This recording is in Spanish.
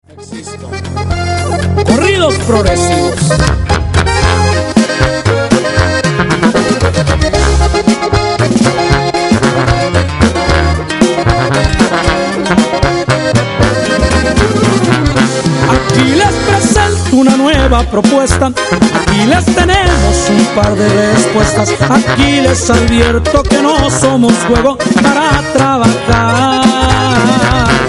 Existo. Corridos progresivos. Aquí les presento una nueva propuesta. Aquí les tenemos un par de respuestas. Aquí les advierto que no somos juego para trabajar.